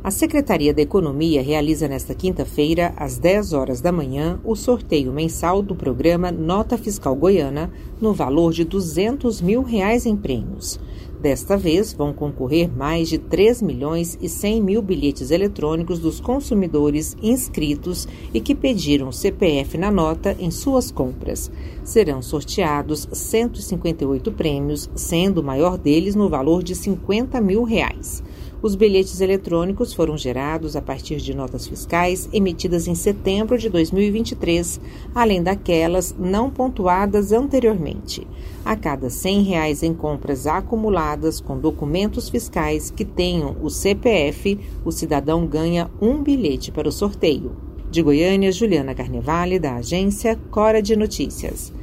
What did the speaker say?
A Secretaria da Economia realiza nesta quinta-feira, às 10 horas da manhã, o sorteio mensal do programa Nota Fiscal Goiana, no valor de R$200 mil em prêmios. Desta vez, vão concorrer mais de 3.100.000 bilhetes eletrônicos dos consumidores inscritos e que pediram o CPF na nota em suas compras. Serão sorteados 158 prêmios, sendo o maior deles no valor de R$50 mil. Os bilhetes eletrônicos foram gerados a partir de notas fiscais emitidas em setembro de 2023, além daquelas não pontuadas anteriormente. A cada R$100 em compras acumuladas com documentos fiscais que tenham o CPF, o cidadão ganha um bilhete para o sorteio. De Goiânia, Juliana Carnevale, da agência Cora de Notícias.